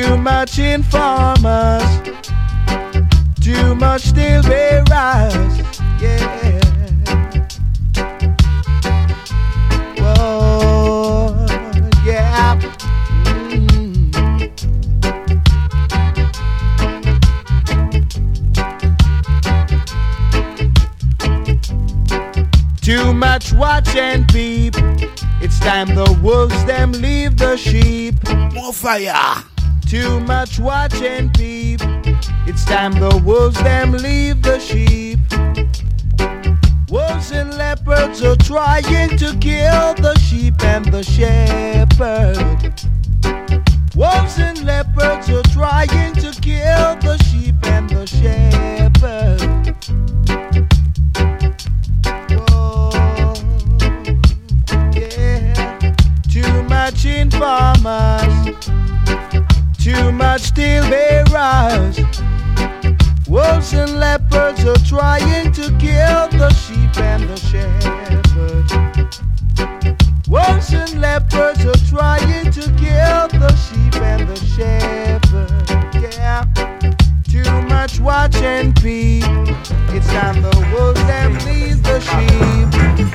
Too much informers, too much still bearers, yeah. Whoa, yeah. Too much watch and peep. It's time the wolves them leave the sheep. More fire. Too much watch and peep. It's time the wolves them leave the sheep. Wolves and leopards are trying to kill the sheep and the shepherd. Wolves and leopards are trying to kill the sheep and the shepherd. Too much informers, too much steel bearers. Wolves and leopards are trying to kill the sheep and the shepherd. Wolves and leopards are trying to kill the sheep and the shepherd. Yeah, too much watch and peep. It's time the wolves them leave the sheep.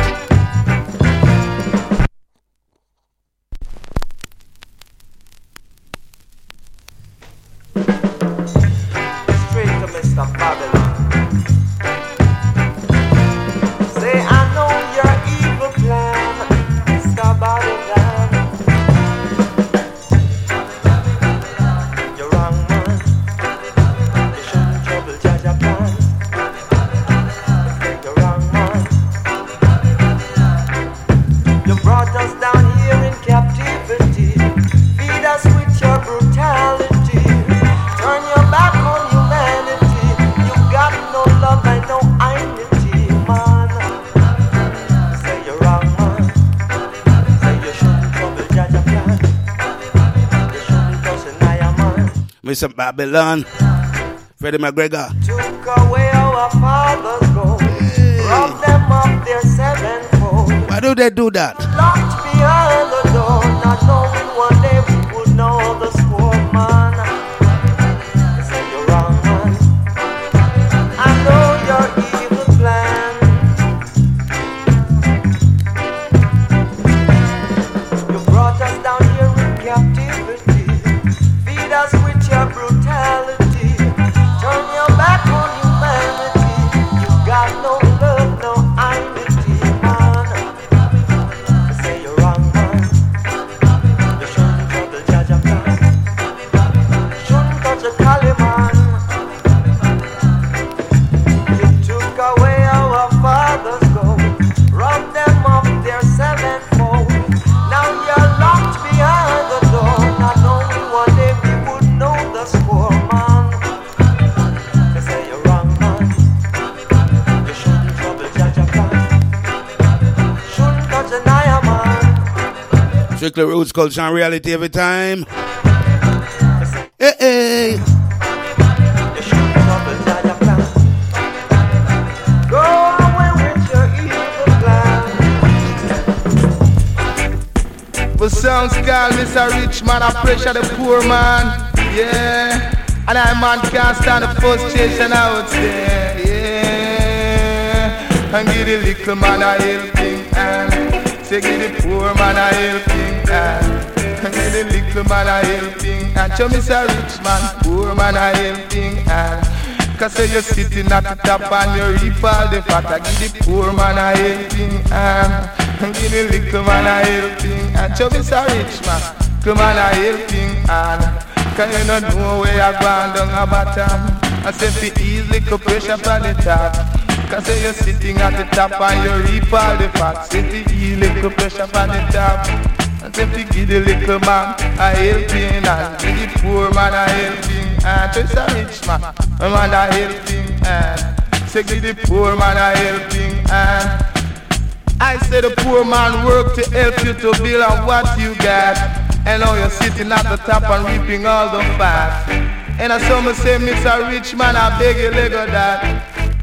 Mr. Babylon, Freddie McGregor. Took away our fathers' gold, robbed them of their sevenfold. Why do they do that? Locked behind the door, not knowing one day we would know the score, man. They say you're wrong, man. I know your evil plan. You brought us down here in captivity, feed us with your brutality, turn your back on humanity. You got no love, no identity, man. They say you're wrong, man. You shouldn't trouble Jaja plan. You shouldn't touch a collie, man. You took away our fathers' gold, robbed them of their sevenfold. Now you're locked behind the door, not knowing one day we would know the score, man. They say you're wrong, man. You shouldn't trouble Jaja plan. Shouldn't touch an eye, man. Strictly roots, culture, and reality every time. Hey, hey. You shouldn't trouble Jaja plan. Go away with your evil plan. But sounds call Mr. Rich Man, I pressure the poor man. Yeah, and I man can't stand the frustration out there. Yeah, and give the little man a helping hand. Say give the poor man a helping hand. And give the little man a helping hand. Show Mr. Rich Man, poor man a helping hand. Cause say you're sitting at the top and you reap all the fat. I give the poor man a helping hand. And give the little man a helping hand. Show Mr. Rich Man, come on a helping hand. Cause you don't know where you're going down a bottom. I say fi ease little pressure from the top. Cause say you're sitting at the top and you reap all the fat. Say fi ease little pressure from the top. And say fi give the little man a helping hand. Give the poor man a helping hand. Just a rich man, a man a helping hand. Say give the poor man a helping hand. I say the poor man work to help you to build on what you got. And now you're sitting at the top and reaping all the fat. And as some say, Mr. Rich Man, I beg you, let go that.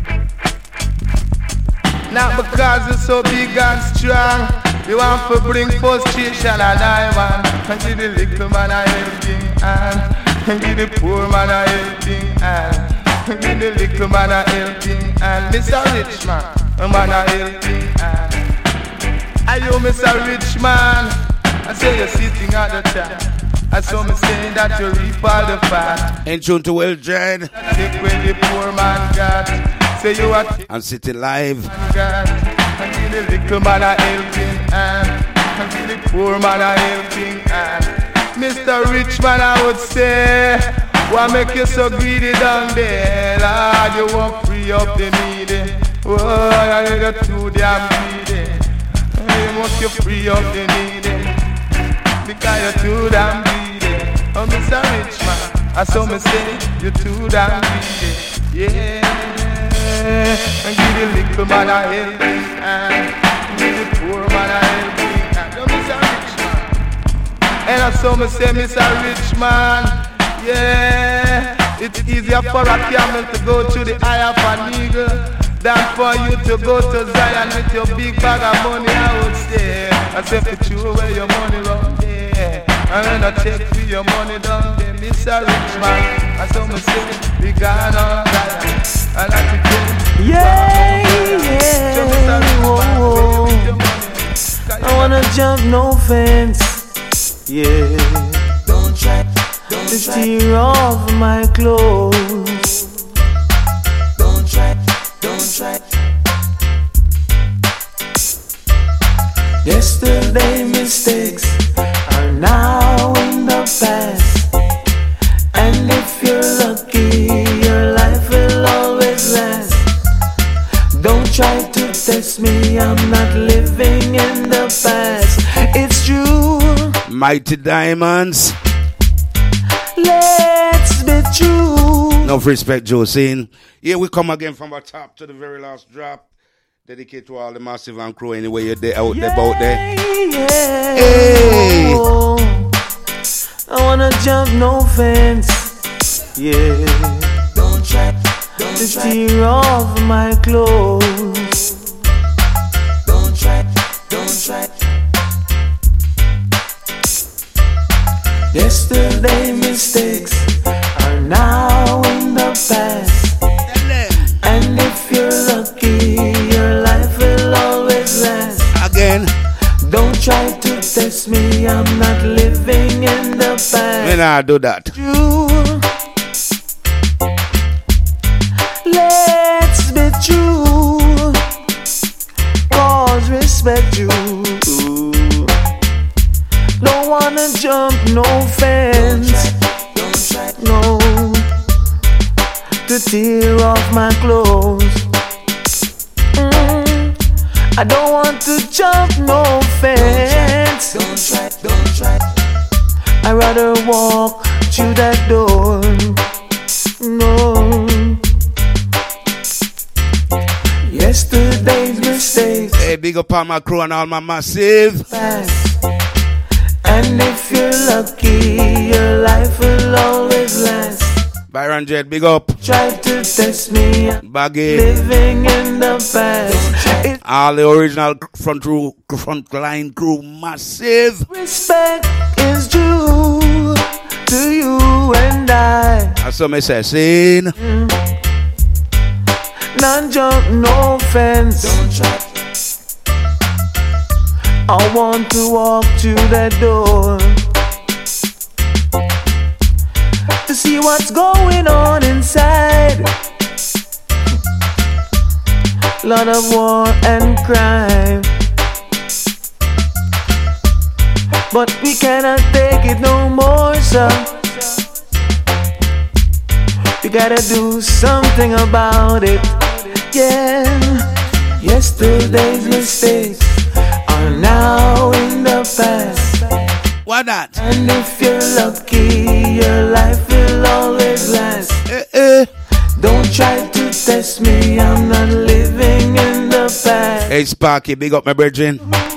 Not because you're so big and strong, you want to bring frustration and I want. Give the little man a helping hand. Give the poor man a helping hand. Give the little man a helping hand. Mr. Rich man, a man a helping hand. Are you Mr. Rich man? I say you're sitting at the chair. I saw me saying that you reap all the fat. In tune to Will Dread. Take where the poor man got. Say you are I'm sitting live. God. And give the little man a helping hand. And give the poor man a helping hand. Mr. Rich man, I would say, why make you so greedy down there? Lord, you won't free up the needy. Oh, you're too damn greedy. You must you free up the needy. Because you're too damn greedy. Oh, Mr. Rich man, I saw me say, you're too damn greedy. Yeah. And give the little man a helping hand. Give the poor man a helping hand. Oh, Mr. Rich man. And I saw me say, Mr. Rich man, yeah, it's easier for a camel to go to the eye of an eagle than for you to go to Zion with your big bag of money. I would say, I said, put you away your money round there. And when I take for your money down there, Mr. Rich man, I saw me say, we gone on Zion. I like to tell you, I wanna jump no fence. Yeah, don't try to tear off my clothes. Don't try. Yesterday mistakes are now in the past, and if you're lucky, your life will always last. Don't try to test me, I'm not living in the past. It's true. Mighty Diamonds. Let's be true. Enough respect, Josine. Here we come again from the top to the very last drop. Dedicated to all the Massive and crew anyway you're there, out there, about there. Yeah. Hey. I wanna jump no fence. Yeah. Don't try to tear off my clothes. Don't try. Yesterday mistakes are now in the past, and if you're lucky, your life will always last. Again. Don't try to test me, I'm not living in the past. When I do that. Let's be true, cause respect you. Don't wanna jump no fence. No, to tear off my clothes. I don't want to jump no fence. Don't try. I'd rather walk through that door. No. Yesterday's mistakes. Hey, big up on my crew and all my Massive. And if you're lucky, your life will always last. Byron Jet, big up. Try to test me, Baggy. living in the past. All the original front line crew, Massive. Respect is due to you and I. That's what me say, scene. None jump, no fence. Don't try. I want to walk through that door to see what's going on inside. Lot of war and crime, but we cannot take it no more, sir. We gotta do something about it. Yeah, yesterday's mistakes are now in the past. Why not? And if you're lucky, your life will always last. Don't try to test me, I'm not living in the past. Hey Sparky, big up my brethren.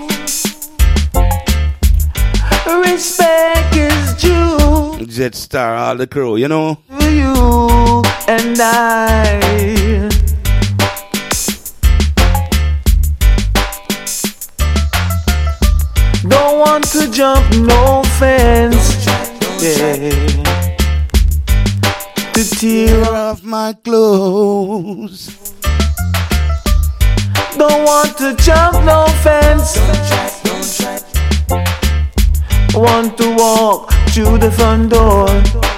Respect is due. Jet Star, all the crew, you know. To you and I. Don't want to jump no fence. tear off my clothes. Don't want to jump no fence. Want to walk through the front door.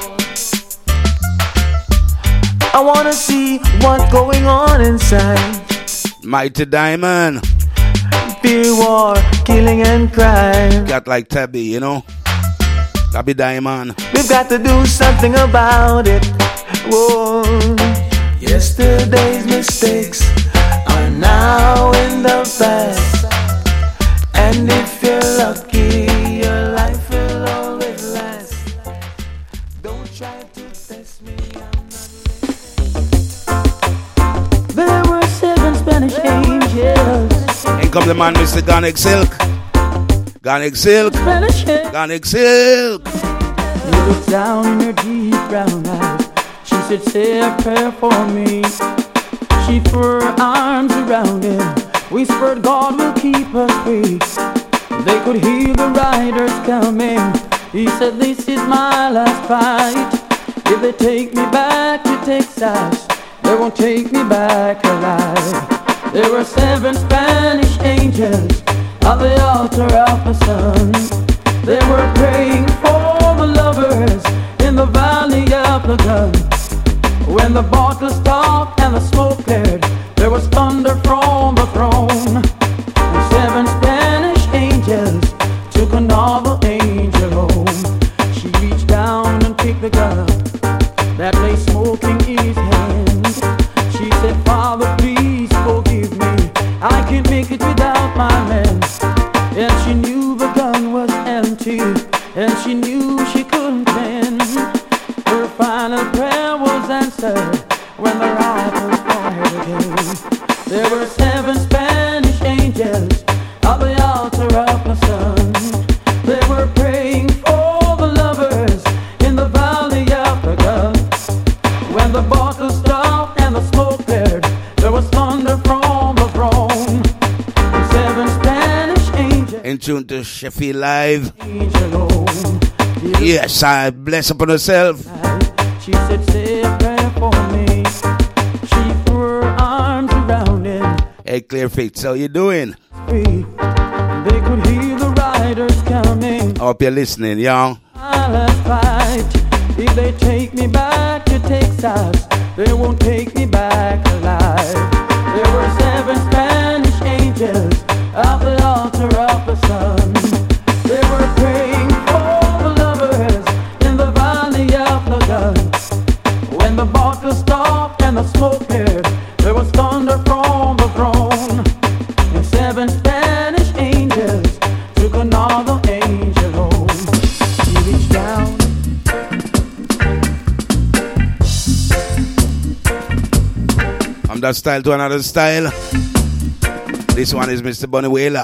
I wanna see what's going on inside. Mighty Diamond. Fear, war, killing and crime. Got like Tabby, you know. Tabby Diamond. We've got to do something about it. Whoa. Yesterday's mistakes are now in the past. And if you're lucky, your life will always last. Don't try to test me, I'm not. There were 7 Spanish angels. In come the man, Mr. Garnick Silk. Garnick Silk. Garnick Silk. He looked down in her deep brown eyes. She said, say a prayer for me. She threw her arms around him, whispered, God will keep us free. They could hear the riders coming. He said, this is my last fight. If they take me back to Texas, they won't take me back alive. There were 7 Spanish angels at the altar of the sun. They were praying for the lovers in the valley of the gun. When the bottle stopped and the smoke cleared, there was thunder from the throne. And 7 Spanish angels took another angel home. She reached down and picked the gun that lay smoking in his hand. She said, Father, please forgive me. I can't make it without my man. And she knew the gun was empty, and she knew she couldn't win. Her final prayer was answered when the rifles fired again. There were 7 Spanish angels at the altar of the sun. They were praying for the lovers in the valley of the gun. When the bottle stopped and the smoke cleared, there was thunder from the throne. 7 Spanish angels In tune to Sheffield Live. angel home. Yes, I bless upon herself. She said, say a prayer for me. She threw her arms around him. Hey, Clear Feet, how you doing? Free. They could hear the riders coming. Hope you're listening, y'all. My last fight. If they take me back to Texas, they won't take me back alive. There were 7 Spanish angels at the altar of the sun. They were praying for the lovers in the valley of the gun. When the bottle stopped and the smoke cleared, there was thunder from the throne. And 7 Spanish angels took another angel home. He reached down. From that style to another style. This one is Mr. Bunny Wailer.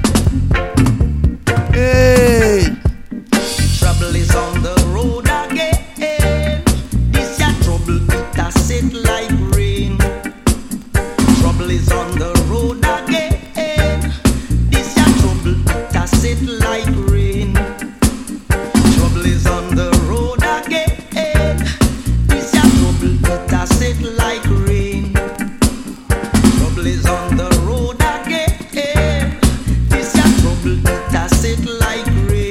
Hey! Trouble is on the road again. This ya trouble, it a set like rain. Trouble is on the road again. This ya trouble, it a set like rain. Trouble is on the road again. This ya trouble, it a set like rain. Trouble is on the road again. This ya trouble, it a set like rain.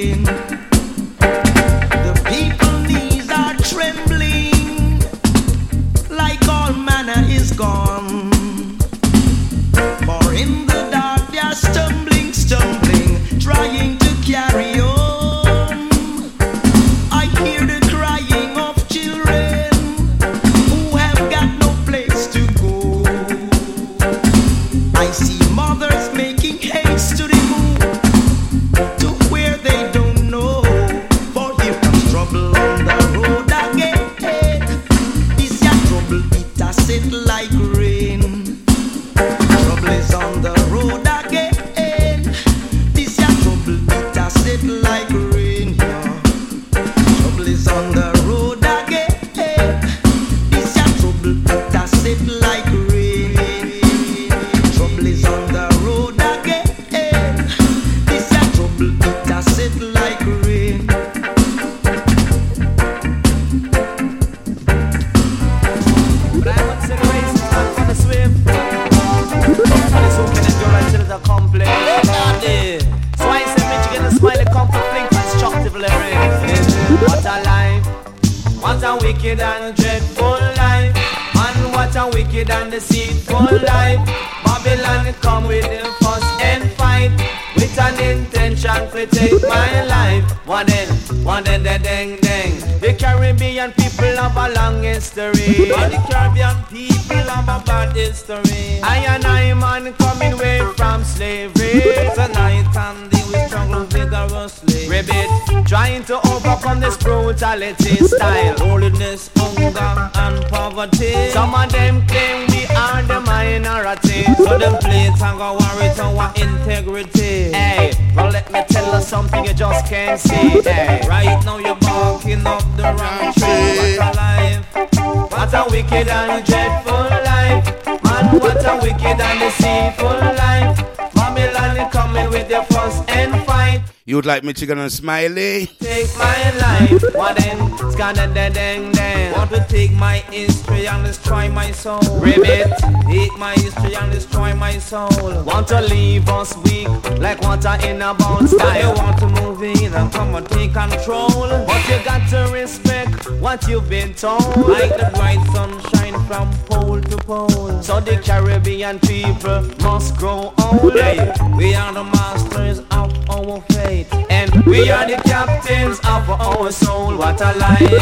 wicked and dreadful life. And what a wicked and deceitful life. Babylon come with the fuss and fight, with an intention to take my life. One then, ding. The Caribbean people have a long history, but the Caribbean people have a bad history. I and I man coming away from slavery. Tonight and day we struggle vigorously. Ribbit, trying to overcome this brutality style. Holiness, hunger and poverty. Some of them claim we are the minority, so them play tango worry to our integrity. Hey, well let me tell you something you just can't see. Hey, right now you're barking up the wrong tree. What a life, what a wicked and dreadful life. Man, what a wicked and deceitful life. Babylon is coming with their fuss and fight. You'd like Michigan and Smiley? Take my life, what then? Scanner dang. Want to take my history and destroy my soul. Ribbit, take my history and destroy my soul. Want to leave us weak, like water in a bowl style. You want to move in and come and take control, but you got to respect what you've been told. Like the bright sunshine from pole to pole. So the Caribbean people must grow old. Hey, we are the masters of our fate, and we are the captains of our soul. What a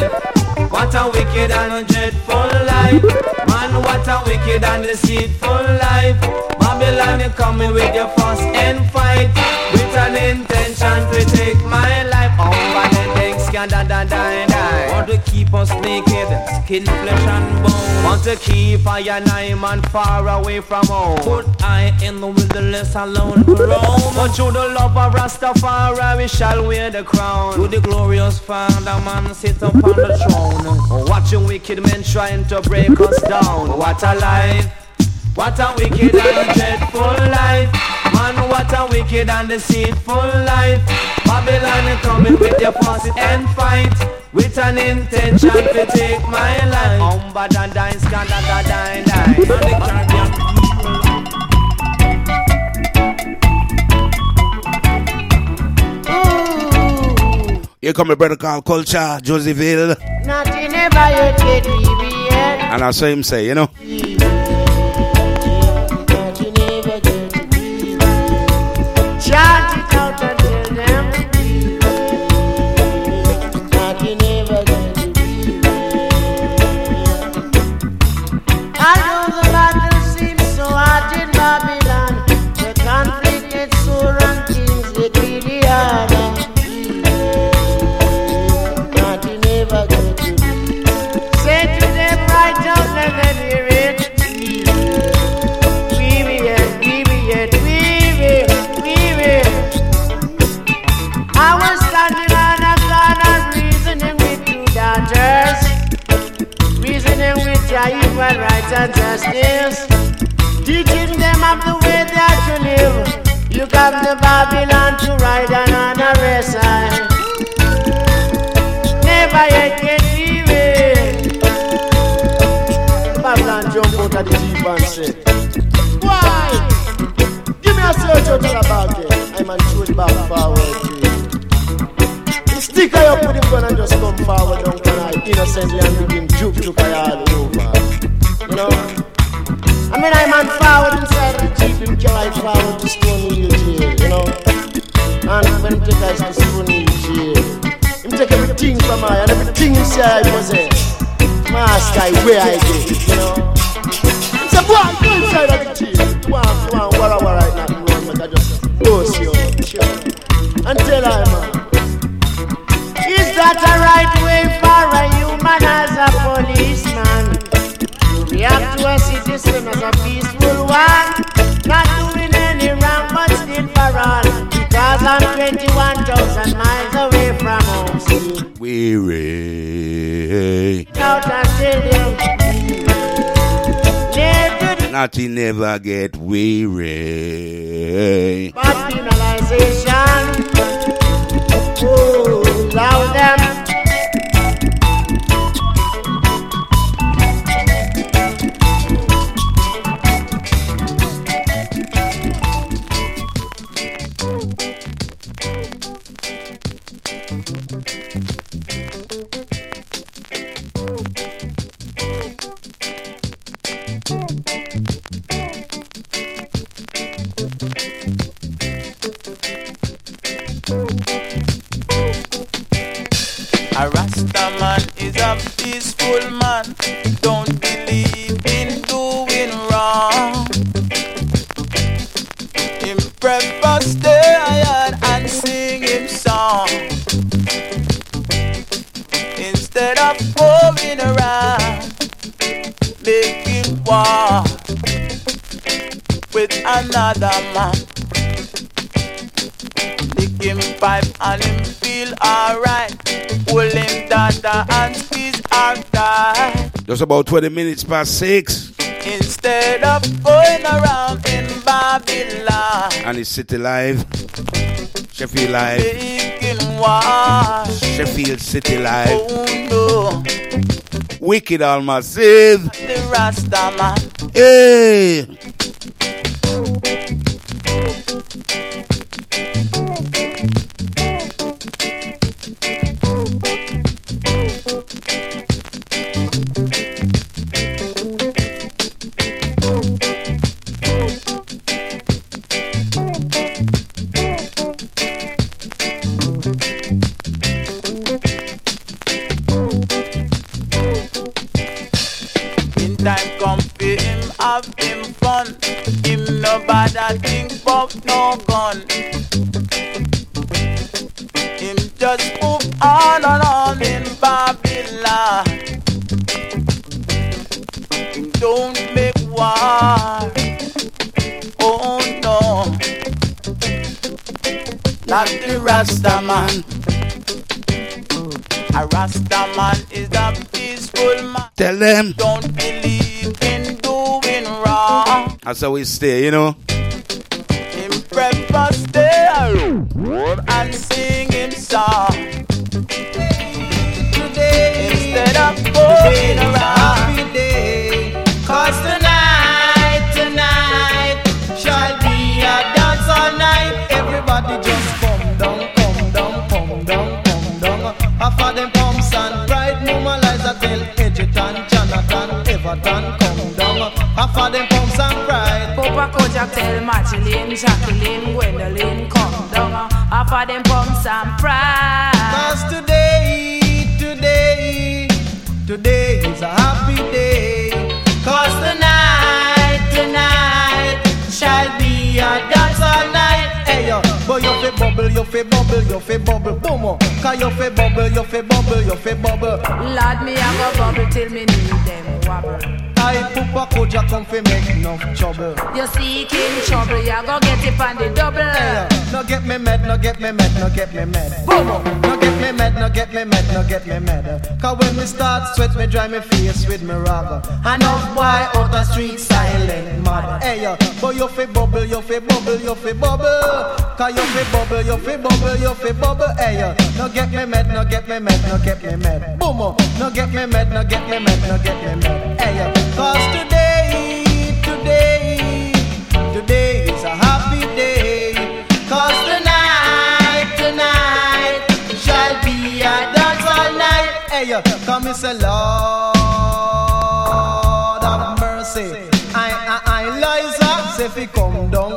life, what a wicked and dreadful life. Man, what a wicked and deceitful life. Babylon is coming with your fuss and fight, with an intention to take my life. Oh, but the things can die. Want to keep us naked, skin, flesh and bone. Want to keep I and I man far away from home. Put I in the wilderness alone to roam. But through the love of Rastafari we shall wear the crown. To the glorious Father man sit upon the throne. Watching wicked men trying to break us down. What a life, what a wicked and dreadful life. Man, what a wicked and deceitful life. Babylon is coming with their fuss and fight, with an intention to take my life. Bad and die, scandal, die. And the Caribbean people. Here come a brother called Culture, Josephville. Nothing ever yet get me yet. And I saw him say, you know. Chant it out and tell them. Nothing ever get me. I know the battle seems so hard in Babylon. The conflict gets sore and things get really harder. Nothing ever get me. Say to them right out, let them hear it. We will. I was standing on a corner reasoning with two daughters, reasoning with their equal rights and justice, teaching them of the way they are to live. You come to Babylon to ride on a race side. Never yet get leaving. Babylon jump out of the Jeep and say, why? Give me a search out of the bag. I'm on shoot back forward. Stick her up with him gun and just come forward down tonight innocently and give him juke all over. You know? I mean, I'm on forward inside the Jeep, him carry forward to Stony Hill jail, you know? And when him take us to Stony Hill jail, him take everything from I, and everything he say I possess. Master, where I go, you know? He say, boy, go inside of the jail. Go on, wara right now, but I just dose you, sure. And tell her, man. Is that a right way for a human as a policeman to react to a citizen as a peaceful one? Not doing any wrong but still for all, because I'm 21,000 miles away from home. See? Weary. Out and tell them. Nothing never get weary. But penalization. Allow them. A Rasta man is a peaceful man. Don't believe in doing wrong. Him prefer stay higher and sing him song instead of going around making war with another man. Lick him pipe and him feel alright. Hold him dada and squeeze out tight. Just about 20 minutes past 6. Instead of going around in Babylon. And it's City Live. Sheffield Live. Making war. Sheffield City Live. Oh no. Wicked All Massive. The Rasta man. Hey. Time come for him, have him fun. Him no bad at think about no gun. Him just move on and on in Babylon. Him don't make war. Oh no, not the Rasta man. A Rasta man is a peaceful man. Tell them. Don't believe in doing wrong. That's how we stay, you know. Him prefer stay alone and sing him song today instead of going around. Happy day, 'cause tonight shall be a dance all night. Everybody just come down. After them pumps and pride, Mama Liza tell Edgerton, Jonathan, Everton, come down. After them pumps and pride, Papa Kojak tell Magdalene, Jacqueline, Gwendolyn, come down. After them pumps and pride. 'Cause today is a happy day. 'Cause tonight shall be a dance all night. Hey yo, but you fi bubble, boom. 'Cause you fi bubble. Lord, me a go bubble till me need them wobble. I Papa Koja come fi make enough trouble. You seeking trouble, you go get it on the double. Hey, no get me mad. Boom. No get me mad. 'Cause when me start sweat, me dry me face with me ragga. Enough boy out the street silent mad. Hey yo, but you fi bubble. 'Cause you fi bubble. Hey yo, no get me mad. Boom. No get me mad. Hey yo, 'cause today is a happy day. 'Cause tonight shall be a dance all night. Hey yo, come and say Lord have mercy. I Liza say fi come down.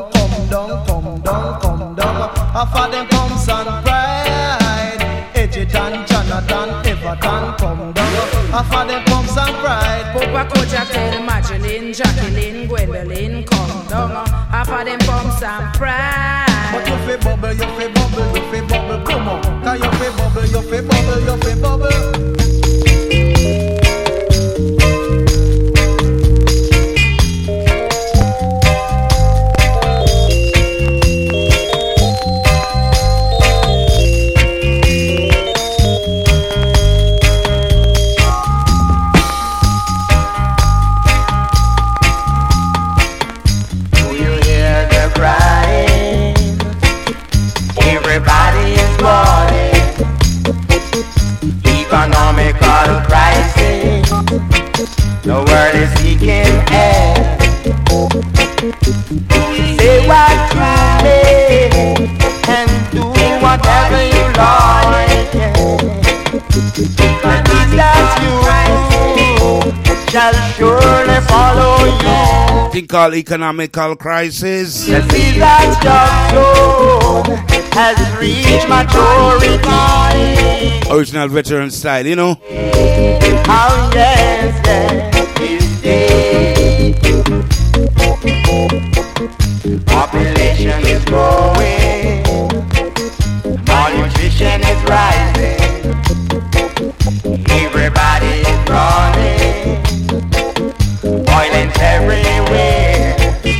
After them comes and pride, Edgerton, Jonathan, Everton, come down. After them comes and pride, Papa Kojak tell Magdalene, Jacqueline, Gwendolyn, come down. After them pumps and pride. but you fi bubble, come on. 'Cause you fi bubble. Everybody is mourning. Economical crisis. The world is seeking air. Say what you may and do whatever you like. But these that you shall surely follow you. Thing called economical crisis. The seed that's just sown has reached maturity. Original veteran style, you know. Oh yes, yes, indeed. Population is growing, malnutrition is rising, everybody is running, violence everywhere.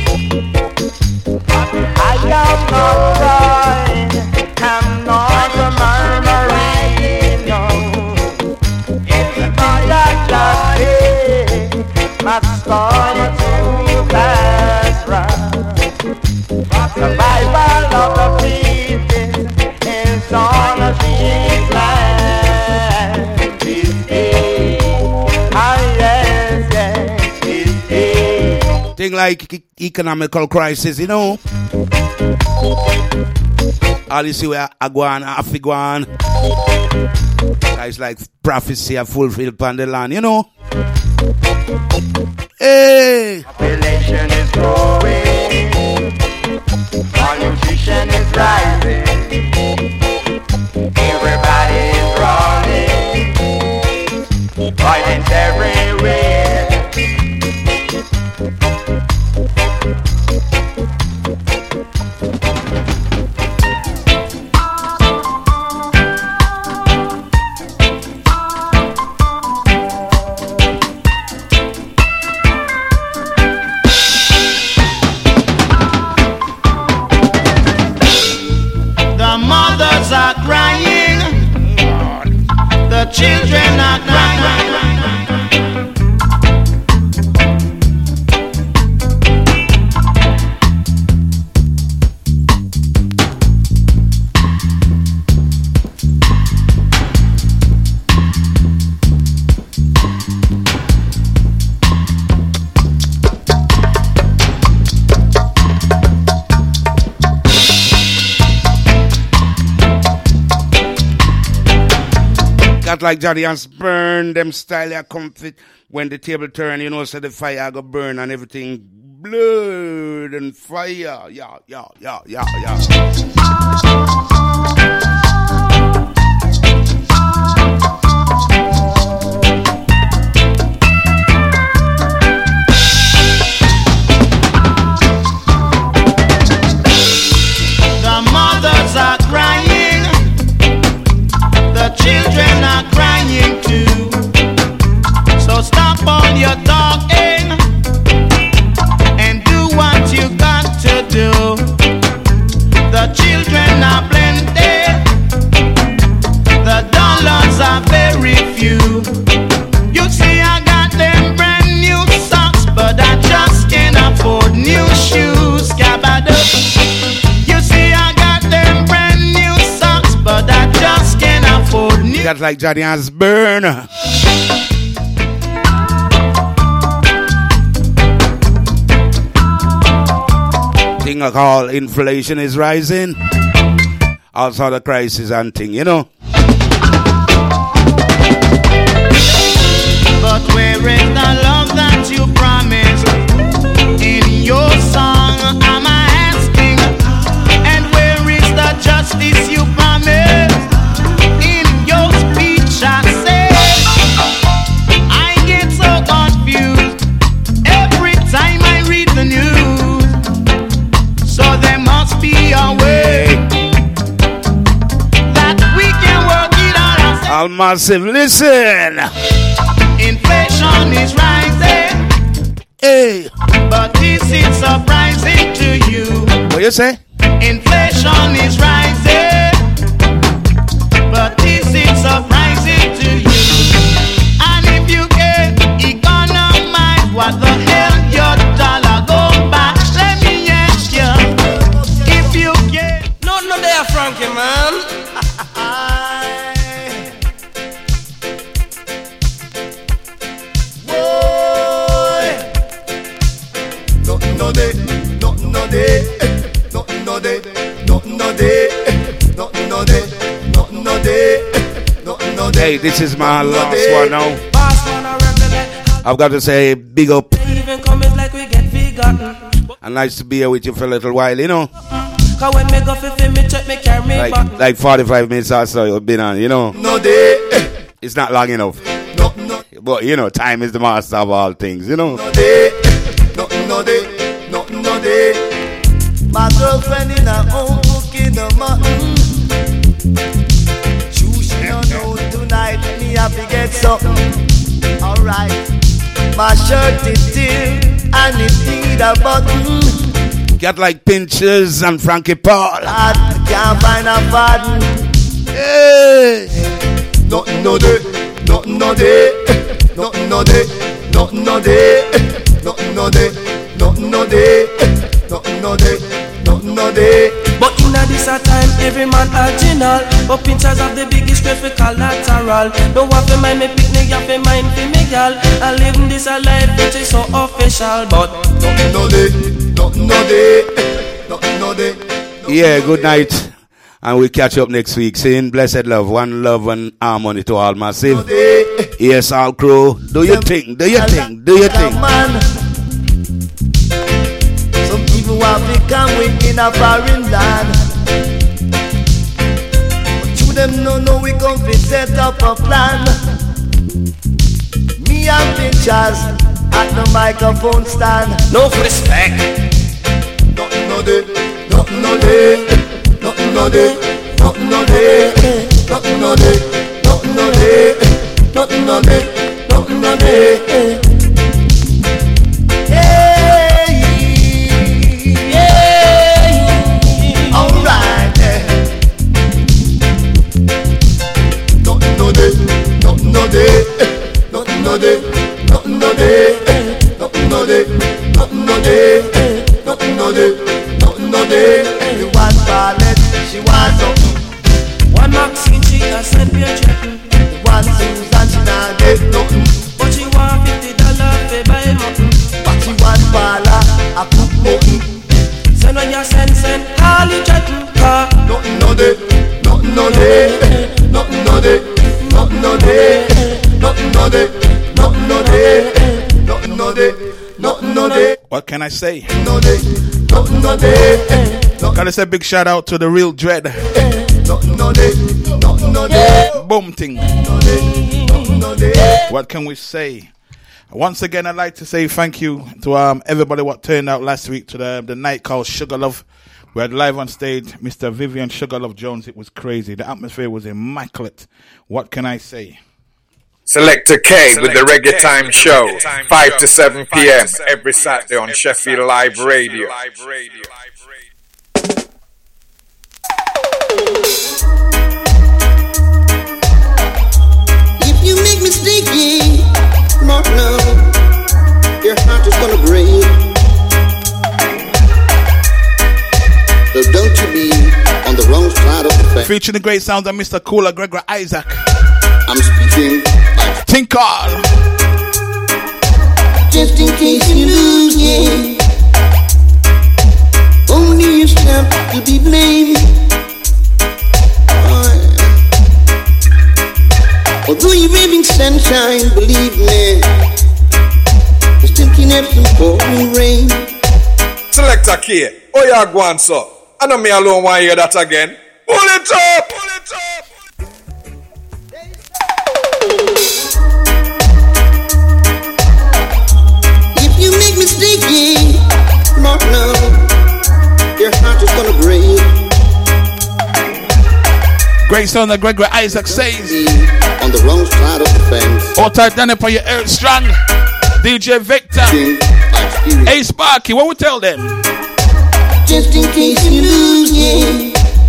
I am not crying, I'm not murmuring, no. It's not just my story to pass round. Survival of the fittest is on this land. This day, ah yes, yes, this day. Thing like economical crisis, you know. All you see where Aguan, Afiguan. It's like prophecy are fulfilled upon the land, you know. Hey! Population is growing, malnutrition is rising, everybody is running, violence everywhere. Are crying, the children are crying. Like Johnny has burn them style of comfort when the table turn, you know, so the fire go burn and everything blood and fire. Yeah. The mothers are crying, the children are crying too. So stop all your talking and do what you got to do. The children are plenty, the dollars are very few. You see I got them brand new socks, but I just can't afford new shoes. Cabado. You see I got them brand new socks, but I just can't afford new. That's like Johnny has burn. Thing I call inflation is rising. Also the crisis and thing, you know. But where is the love that you promised in your song? I'm asking. And where is the justice you promised in your speech? I say I get so confused every time I read the news. So there must be a way that we can work it out ourselves. All massive, listen. Inflation is rising, hey, but is it surprising to you? What you say? Inflation is rising, but is it surprising to you? And if you can economize, what the hell your dollar go back? Let me ask you, if you can. No, there, Frankie, man. Hey, this is my last one now. I've got to say big up. And nice to be here with you for a little while, you know. Cause when me go fi me check me carry me me back. Like 45 minutes or so you've been on, you know. No day. It's not long enough. No. But, you know, time is the master of all things, you know. No day. No day. My girlfriend in her own cooking the mutton. She don't know tonight me have to get something. Alright. My shirt is still and it need a button. Got like Pinchers and Frankie Paul. I can't find a button. Hey. No day. No day. But in this a time, every man original. But Pinchers have the biggest stress for collateral. Don't have to mind me picnic, you have to mind for me girl. I live in this a life which is so official. But no day. Yeah, good night. And we'll catch up next week. Saying blessed love, one love and harmony to all massive. Yes, all crew. Do your thing. Man. Some people want to come in a foreign land. But you them no know we come to set up a plan. Me and Pinchers at the microphone stand. no respect. No day. Alright. You want Barlet, she wants something. One Maxine, she has sent me a check. You want Susan, she not get nothing. But she want $50 to buy mutton. But she want Bala, I cook nothing. Send when you send, all you chatting. No day. What can I say? No day. Gotta say big shout out to the Real Dread. No day. Boom thing. What can we say? Once again, I'd like to say thank you to everybody what turned out last week to the night called Sugar Love. We had live on stage Mr. Vivian Sugar Love Jones. It was crazy. The atmosphere was immaculate. What can I say? Selector K with the Reggae Time Show, 5 to 7 p.m. every Saturday on Sheffield Live Radio. If you make mistake, mark now, your heart is gonna break. So don't you be on the wrong side of the fence. Featuring the great sounds of Mr. Cooler Gregory Isaac. I'm speaking like Tinkal. just in case you lose, yeah. Only yourself to be blamed. Although you're raving sunshine, believe me, you still can have some pouring rain. Selector K, oh yeah, go on, sir. I know me alone want to hear that again. Pull it up! If you make mistake, mark now, your heart is gonna break. Great sound that Gregory Isaac says. On the wrong side of the fence. All tight down for your ear strong. DJ Victor. Hey Sparky, what we tell them? Just in case you lose, yeah.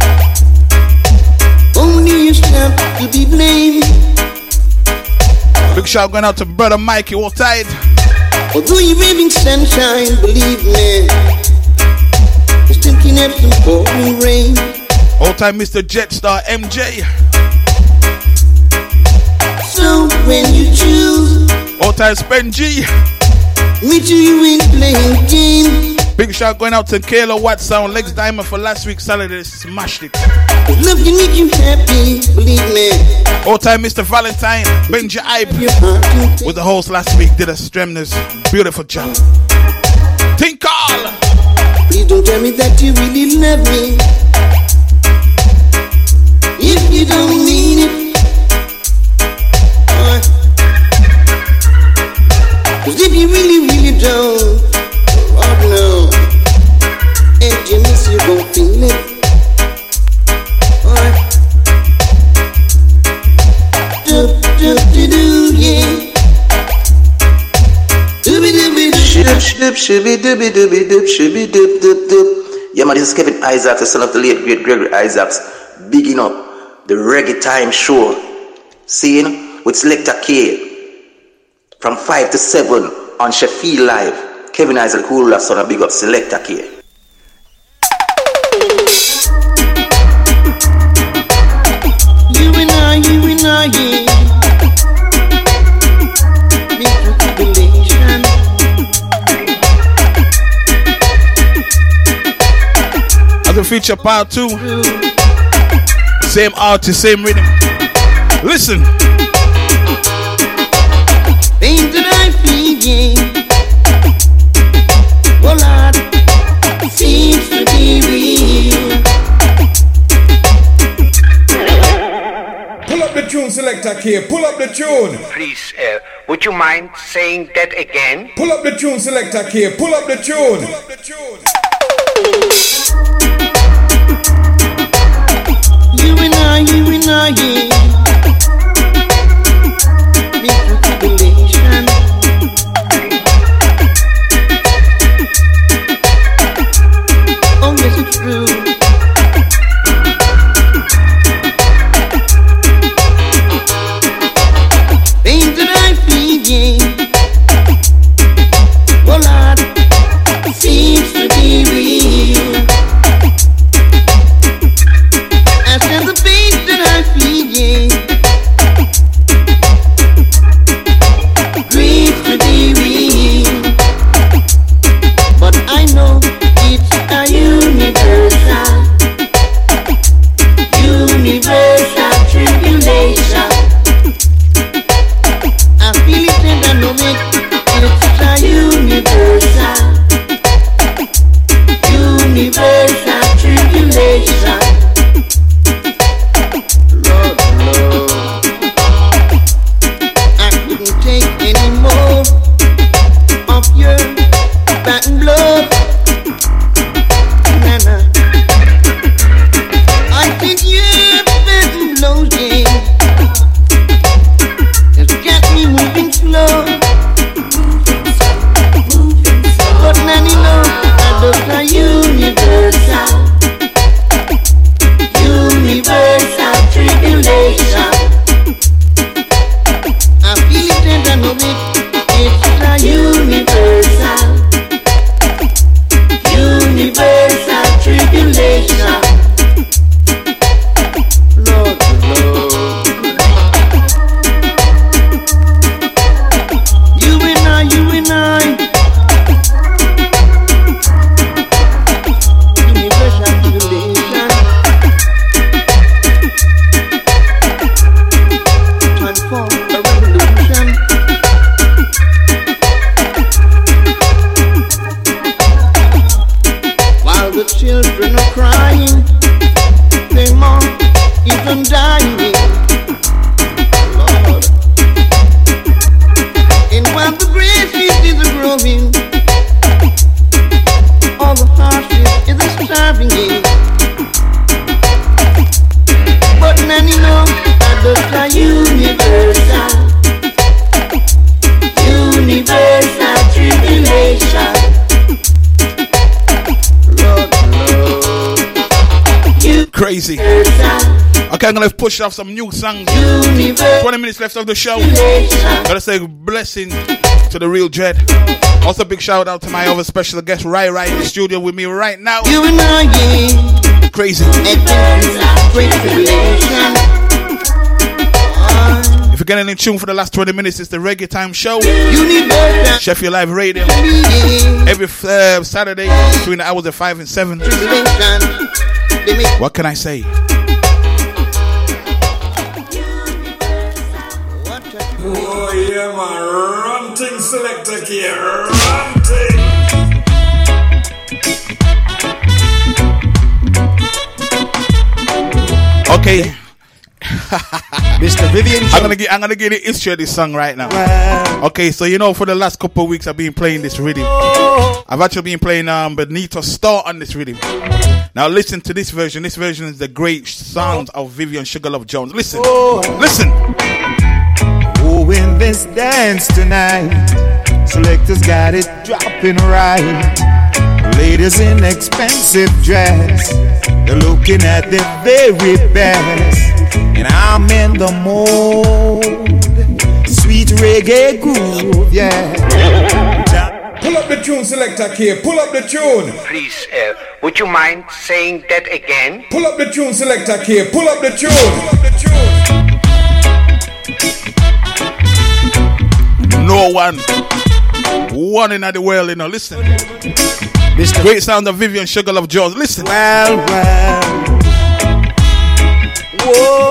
Only yourself to be blamed. Big shout going out to brother Mikey, all tight. Although you're raving sunshine, believe me, you still can have some pouring rain. All time Mr. Jetstar MJ. So when you choose, all time Spenji. Me too, you ain't playing games. Big shout going out to Kayla Watts Sound Legs Diamond for last week Saturday. Smashed it. Love can make you happy, believe me. All time Mr. Valentine, Benji Ibe with the host last week. Did a tremendous, beautiful job. Tinkal. Please don't tell me that you really love me. if you don't mean it. Cause if you really, really don't, oh no, and you miss, you gon' feel it. Yeah. Shibby dibby dibby dip, shibby dip dip dip. Yeah, man, this is Kevin Isaacs, the son of the late great Gregory Isaacs, bigging up the Reggae Time Show. Seeing with Selector K from 5 to 7 on Sheffield Live. Kevin Isaac, who will son of big up Selector K. You and I, yeah. As a feature part 2, same artist, same rhythm. Listen. Pain that I feel, yeah. Oh Lord, seems to be real. Pull up the tune, Selector K. Pull up the tune. Please, would you mind saying that again? Pull up the tune, Selector K. Pull up the tune. Pull up the tune. You and I, yeah. Big tribulation. Oh, yes, it's true. Things that I feel, yeah. Oh, Lord, seems to be real. I said the pain that I feel, yeah. Grief to be real. But I know it's a universal tribulation. I feel it and I know it. It's a universal tribulation. Lord, I couldn't take any more of your fat and blood. Nana, I think your fat and blood, yeah, has got me moving slow. But Nanny, no, I don't know universal tribulation. I feel it and I know it. It's a universal tribulation. Lord, you and I. Universal tribulation. Transform a revolution. While the children are crying, they mourn, even dying. Lord. And while the grasses is growing, all the horses is starving. But Nanny, no, I don't a universal tribulation. Lord, Crazy. Okay, I'm gonna push off some new songs. 20 minutes left of the show. Gotta say blessing to the real Dread. Also big shout out to my other special guest Rai in the studio with me right now. You and I, yeah. Crazy. If you're getting in tune for the last 20 minutes, it's the Reggae Time Show. Sheffield Live Radio. Every Saturday between the hours of 5 and 7. What can I say? Oh yeah, man. Run thing, Selector here. Run thing. Okay, Mr. Vivian Jones. I'm gonna get the history of this song right now. Okay, so for the last couple of weeks I've been playing this rhythm. I've actually been playing Benito Star on this rhythm. Now listen to this version. This version is the great sound of Vivian Sugarlove Jones. Listen. Listen. Oh, in this dance tonight, selectors got it dropping right. Ladies in expensive dress, they're looking at their very best. And I'm in the mood, sweet reggae groove, yeah. Pull up the tune, Selector K. Pull up the tune. Please, would you mind saying that again? Pull up the tune, Selector K. Pull up the tune. No one in the world, listen. This great sound of Vivian Sugarlove Jones. Listen. Well. Whoa.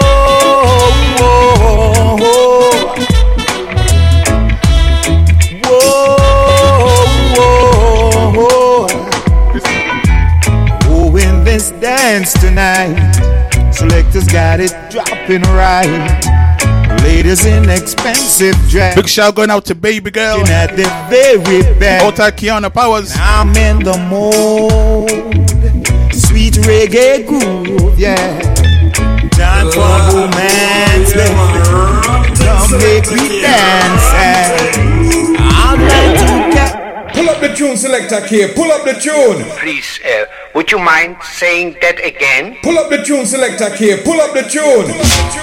Oh, in this dance tonight, selectors got it dropping right. Ladies in expensive dress. Big shout going out to Baby Girl. At the very best. Out at Kiana Powers. I'm in the mood. Sweet reggae groove, yeah. Time for romance, baby. Come make me dance. I'd like to get. Pull up the tune, Selector K. Pull up the tune. Please, would you mind saying that again? Pull up the tune, Selector K. Pull up the tune.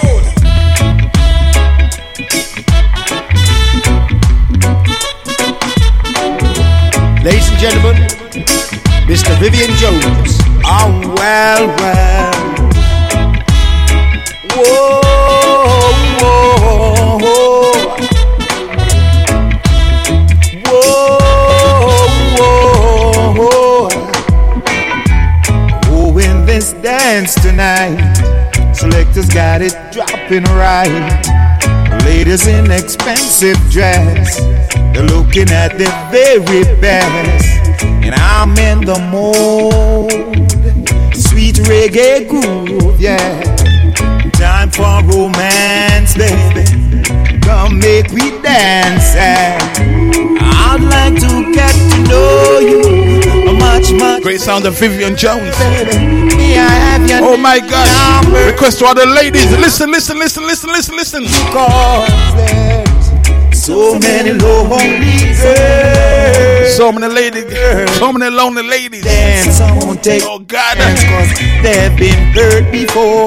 Ladies and gentlemen, Mr. Vivian Jones. Oh, well. Whoa. Oh, in this dance tonight, selectors got it dropping right. Ladies in expensive dress, they're looking at their very best. And I'm in the mood, sweet reggae groove, yeah. Time for romance, baby. Come make me dance. I'd like to get to know you much. Great sound of Vivian Jones. Baby, may I have your oh my gosh. Number. Request to all the ladies. Listen. Because there's so many lonely girls. So many ladies. So many lonely ladies. Then someone take oh God. Cause they've been hurt before.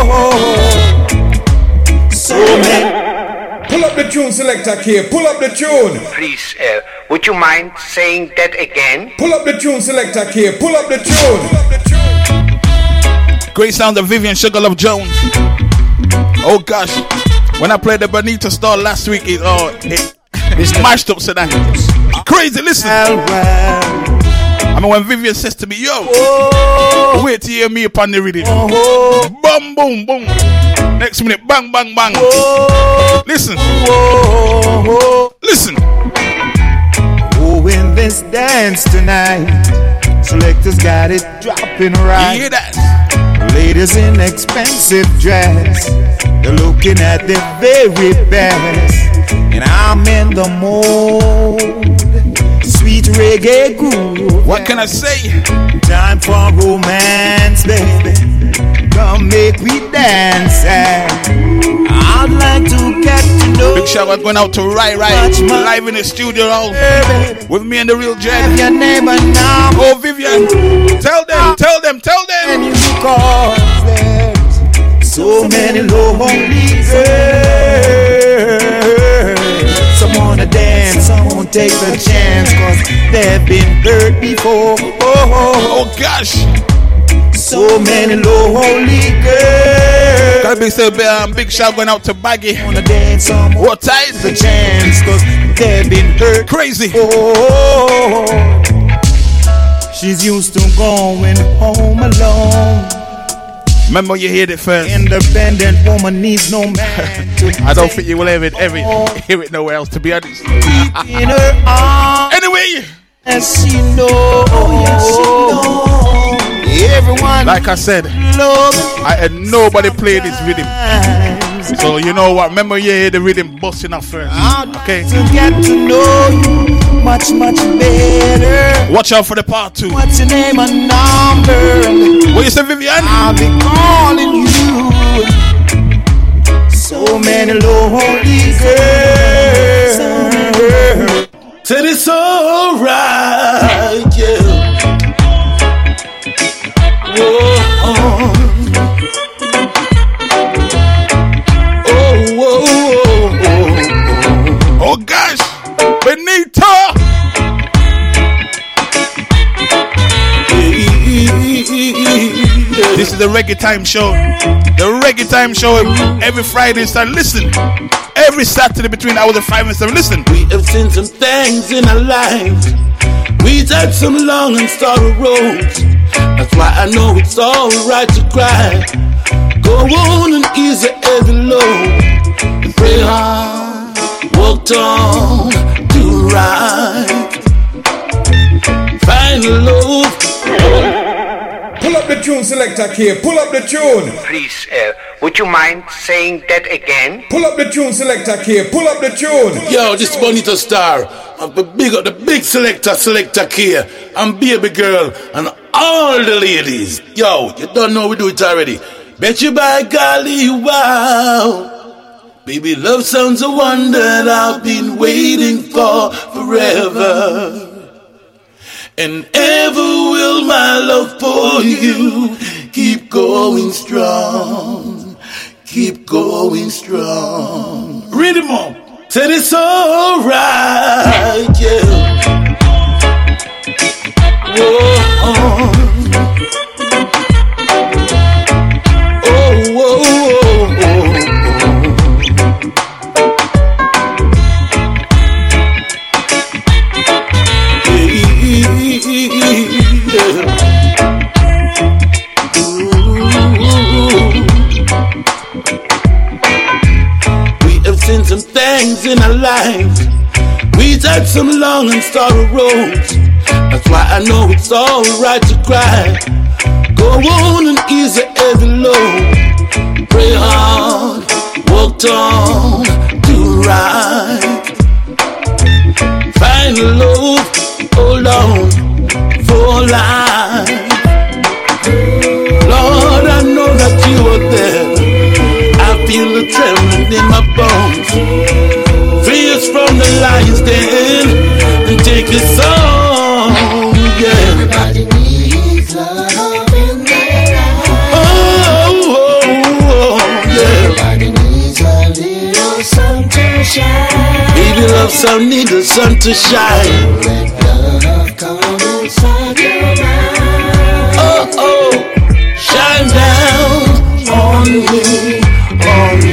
So many. Pull up the tune, Selector K. Pull up the tune. Please, would you mind saying that again? Pull up the tune, Selector K. Pull up the tune. Great sound of Vivian Sugarlove Jones. Oh gosh. When I played the Benito Star last week, it's mashed up tonight. Crazy, listen. I mean, when Vivian says to me, yo, wait to hear me upon the rhythm. Boom, boom, boom. Next minute, bang, bang, bang. Listen. Listen. Oh, in this dance tonight, selectors got it dropping right. You hear that? Ladies in expensive dress, they're looking at their very best. And I'm in the mood, sweet reggae groove. What can I say? Time for romance, baby. Come make me dance. I'd like to get to know. Big shout out going out to Rai live in the studio hall with me and the real Jed. Your neighbor now. Oh Vivian, tell them. And you cause there's so many lonely girls. Some wanna dance, some won't take the chance, cause they've been hurt before. Oh gosh. So many lonely girls. Gotta be so big shout going out to Baggy. Wanna dance, some what ties the chance, cause they've been hurt. Crazy. Oh, she's used to going home alone. Remember you heard it first. Independent woman needs no man to I don't think you will ever hear it nowhere else, to be honest. in her arms. Anyway. Yes, she knows. Everyone, like I said, I had nobody play this rhythm. So you know what? Remember, you hear the rhythm busting up first. Okay. To get to know you much, much better. Watch out for the part 2. What's your name and number? What you say, Vivian? I'll be calling you. So many lonely girls. Said it's alright, yeah. Whoa. Oh gosh, Benito. This is the Reggae Time Show. The Reggae Time Show every Friday. So listen, every Saturday between hours of 5 and 7. Listen. We have seen some things in our lives. We've had some long and sorrow roads. That's why I know it's alright to cry. Go on and ease the heavy load. Pray hard, walk on, do right. Find the love. Pull up the tune, Selector K. Pull up the tune. Please, would you mind saying that again? Pull up the tune, Selector K. Pull up the tune. Yo, this Bonito Star. I'm the big Selector K. I'm Baby Girl and all the ladies. Yo, you don't know we do it already. Bet you by golly, wow. Baby, love sounds a one that I've been waiting for forever. And ever will my love for you keep going strong. Keep going strong. Read it more. Said it's alright, yeah. Whoa. We have seen some things in our lives. We've had some long and sorrow roads. That's why I know it's alright to cry. Go on and ease the heavy load. Pray hard, walk on, do right. Find love, hold on for life. Lord, I know that you are there. I feel the trembling in my bones. Free us from the lion's den and take us on, yeah. Everybody needs love in their life. Yeah. Everybody needs a little sun to shine. Baby, love some need the sun to shine. Let love come inside your mind. Oh, shine down on me, on me.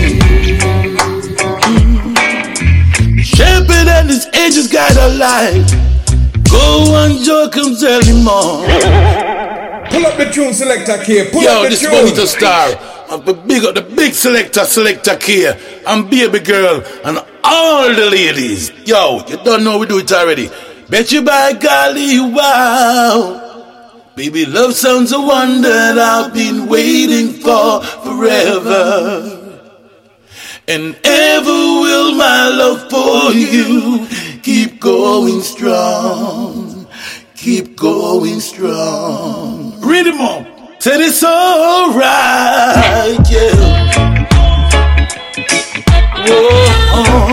Shepherd and his angels guide our life. Go on, joy comes early morn. Pull up the tune, Selector K. Pull Yo, up the this tune. Bonito Star. I'm the big Selector K. I'm Baby Girl and all the ladies. Yo, you don't know we do it already. Bet you by golly, wow. Baby, love sounds a one that I've been waiting for forever. And ever will my love for you keep going strong. Keep going strong. Read it more. Said it's alright, yeah. Whoa.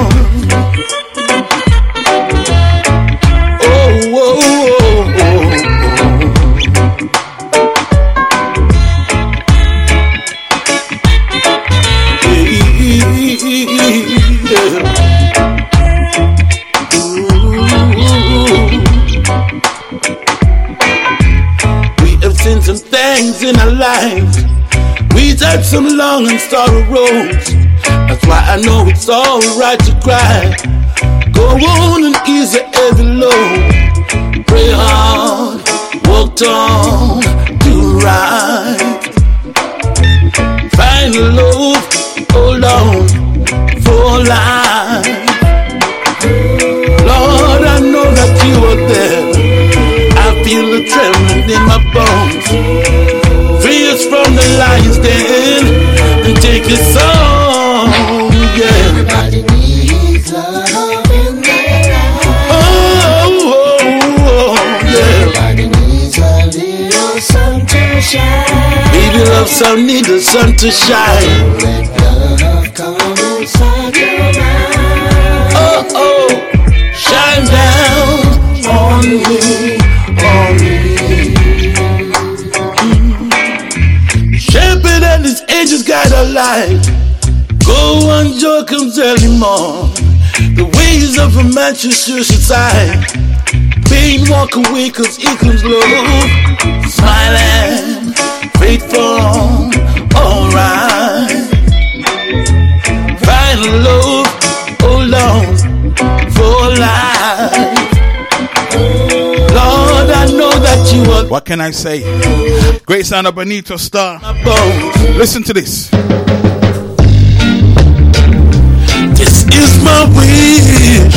We have seen some things in our lives. We've had some long and sorrow roads. That's why I know it's alright to cry. Go on and ease the heavy load. Pray hard, walk on, do right. Find love, hold on for life. Lord, I know that you are there. I feel the trembling in my bones. Free us from the lion's den and take us home, yeah. Everybody needs love in their life. Yeah. Everybody needs a little sun to shine. Baby, love some need the sun to shine. Let love come inside your mind. Oh, shine down on me, on me. Shepherd and his angels guide our life. Go on, joy comes early morn. The ways of a man should subside. Pain walk away cause he comes low. Smiling, faithful, alright. Find love, hold on for life. Lord, I know that you are. What can I say? Great sound of Benito Star. Listen to this. This is my wish,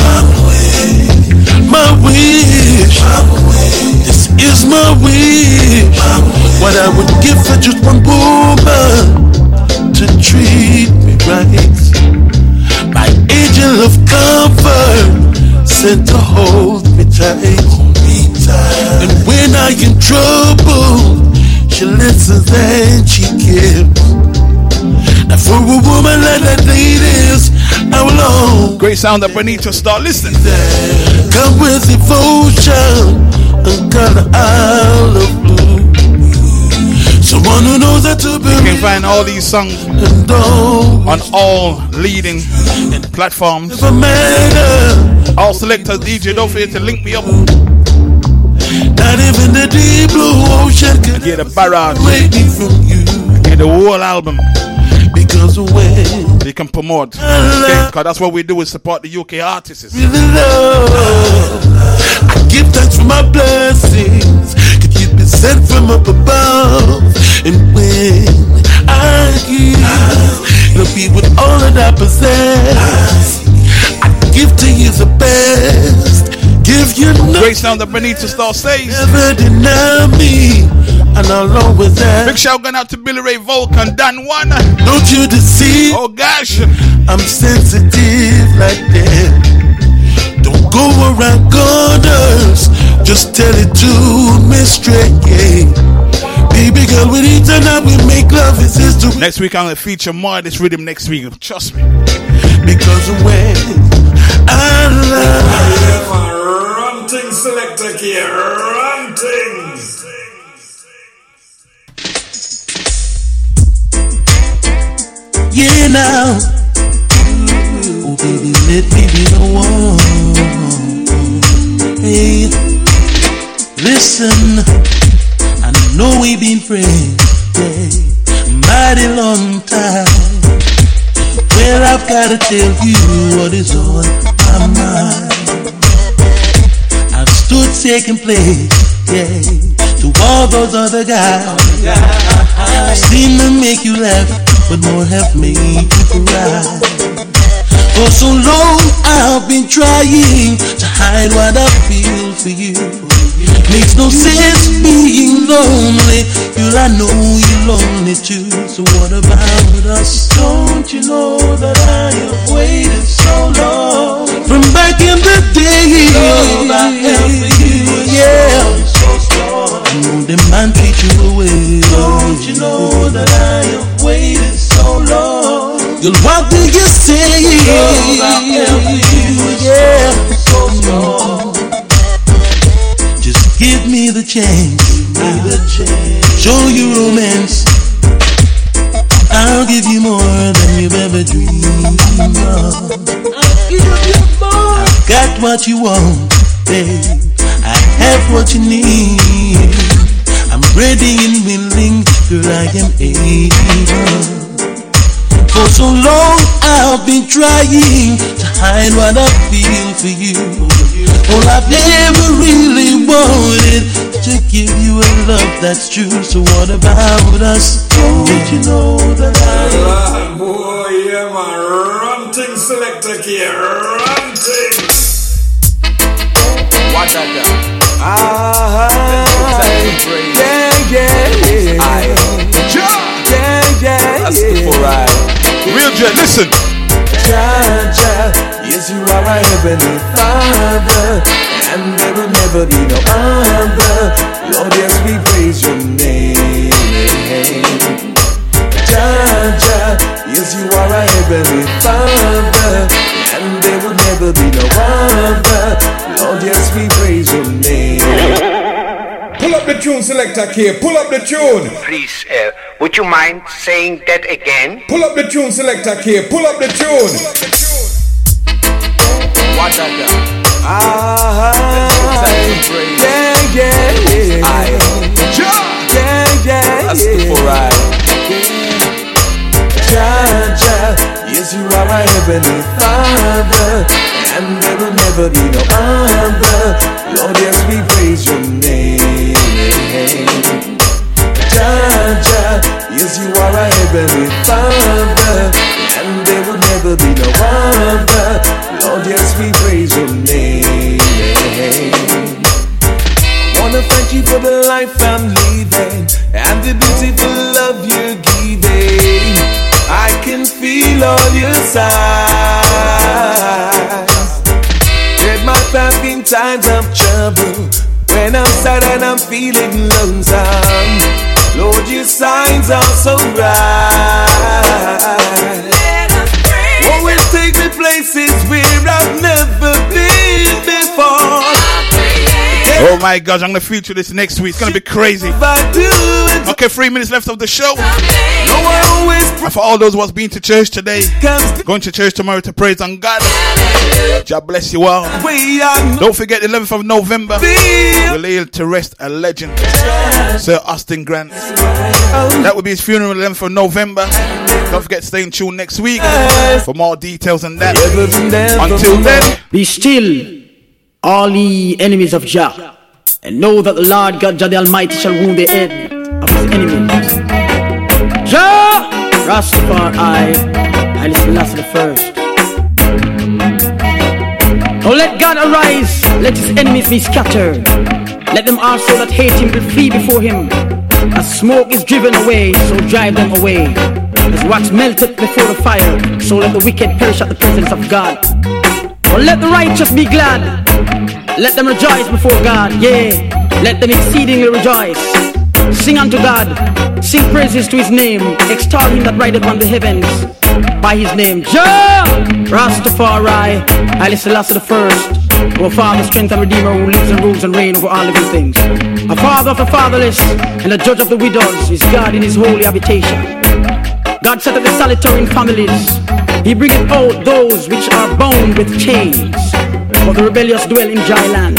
my wish. This is my wish. What I would give for just one woman to treat me right. My angel of comfort sent to hold me tight. And when I in trouble, she listens and she gives. Now for a woman like that ladies, I will own. Great sound of Benito Star. Listen. Come with devotion and color all of blue. Someone who knows how to be. You can find all these songs on all leading platforms. All selectors, DJ, don't forget to link me up. Not even the deep blue ocean can get a barrage. Waiting from you. Get the whole album. Because when they can promote. Okay? Because that's what we do is support the UK artists. Really love. I give thanks for my blessings. Could you be sent from up above? And when I give, it'll be with all that I possess. I give to you the best. Give you nothing. Great sound that Benito Star says. Never deny me. And I'll always ask. Big shout going out to Billy Ray Vulcan, Dan One. Don't you deceive. Oh gosh. I'm sensitive like that. Don't go around corners. Just tell it to me straight. Baby girl, we need to now we make love is history. Next week I'm gonna feature more of this rhythm next week. Trust me. Because when I love Ranting selector here, ranting. Yeah now. Oh baby, let me be the one. Hey, listen. I know we've been friends, yeah, mighty long time. Well, I've gotta tell you what is on my mind. I've stood second place, yeah, to all those other guys. I've seen them make you laugh, but more have made you cry. For so long I've been trying to hide what I feel for you. Makes no sense being lonely. I know you're lonely too. So what about us? Don't you know that I have waited so long? From back in the day, love I have for you, yeah. So strong. I know the man treat you away. Don't you know that I have waited so long? Girl, what do you say? Love I have for you, yeah. So strong. Just give me the chance. Show you romance. I'll give you more than you've ever dreamed of. I've got what you want, babe. I have what you need. I'm ready and willing, girl, I am able. For so long I've been trying to hide what I feel for you. All I've ever really wanted to give you a love that's true. So what about us? Don't you know that I boy, yeah, my ranting selector here, ranting. What a Real jet, listen. Jah, yes, you are our heavenly Father, and there will never be no other. Lord, yes, we praise your name. Jah, yes, you are our heavenly Father, and there will never be no other. Lord, yes, we praise your name. Pull up the tune, Selector K. Pull up the tune. Please, would you mind saying that again? Pull up the tune, Selector K. Pull up the tune. What a yes, you are my heavenly Father, and there will never be no other. Lord, yes, we praise your name. Jah, yes, you are our heavenly Father, and there will never be no other. Lord, yes, we praise your name. I wanna thank you for the life I'm living and the beautiful love you're giving. I can feel all your signs. Read my path in times of trouble, when I'm sad and I'm feeling lonesome. Lord, your signs are so bright. Always take me places where I've never been before. Oh my gosh, I'm gonna feature this next week. It's gonna be crazy. Okay, 3 minutes left of the show. And for all those who's been to church today, going to church tomorrow to praise on God, God bless you all. Don't forget the 11th of November, we'll lay to rest a legend, Sir Austin Grant. That will be his funeral, 11th of November. Don't forget to stay in tune next week for more details on that. Until then, be still, all ye enemies of Jah, and know that the Lord God Jah the Almighty shall wound the head of his enemies. Jah, Rastafari, Haile Selassie the first. Oh, let God arise, let his enemies be scattered. Let them also that hate him will flee before him. As smoke is driven away, so drive them away. As wax melted before the fire, so let the wicked perish at the presence of God. Oh, let the righteous be glad, let them rejoice before God. Yea, let them exceedingly rejoice. Sing unto God, sing praises to his name, extol him that rideth on the heavens by his name. Jah, Rastafari, Haile Selassie the first, our Father, strength and Redeemer, who lives and rules and reigns over all living things. A Father of the fatherless and a judge of the widows is God in his holy habitation. God set up the solitary in families. He bringeth out those which are bound with chains, but the rebellious dwell in dry land.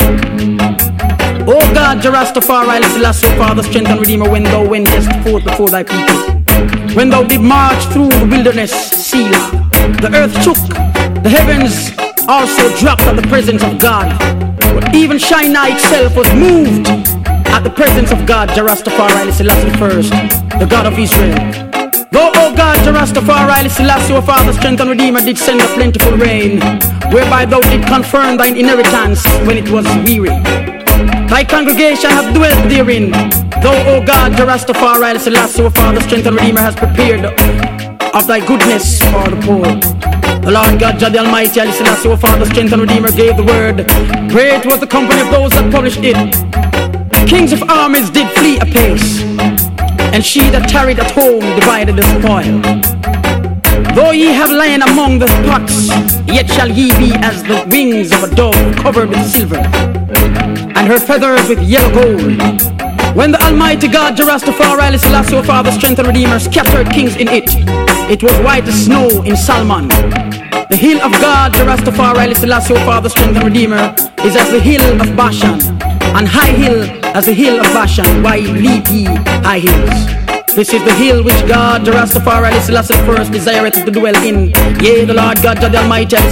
O God, Jah Rastafari, Haile Selassie, Father, strength and Redeemer, when thou wentest forth before thy people, when thou did march through the wilderness, Selah, the earth shook, the heavens also dropped at the presence of God. But even Shinar itself was moved at the presence of God, Jah Rastafari, Haile Selassie the first, the God of Israel. Though, O God, Jah Rastafari, Haile Selassie, our Father, strength and Redeemer, did send a plentiful rain, whereby thou did confirm thine inheritance when it was weary. Thy congregation hath dwelt therein. Thou, O God, Jah Rastafari, Haile Selassie, our Father, strength and Redeemer, has prepared of thy goodness for the poor. The Lord God, Jah the Almighty, Haile Selassie, our Father, strength and Redeemer, gave the word. Great was the company of those that published it. Kings of armies did flee apace, and she that tarried at home divided the spoil. Though ye have lain among the pots, yet shall ye be as the wings of a dove covered with silver, and her feathers with yellow gold. When the Almighty God, Jah Rastafari, Haile Selassie, our Father, strength and Redeemer, scattered kings in it, it was white as snow in Salmon. The hill of God, Jah Rastafari, Haile Selassie, our Father, strength and Redeemer, is as the hill of Bashan, and high hill as the hill of Bashan. Why leap ye high hills? This is the hill which God, Jah Rastafari, Haile Selassie the first, desireth to dwell in. Yea, the Lord God, Jah the Almighty,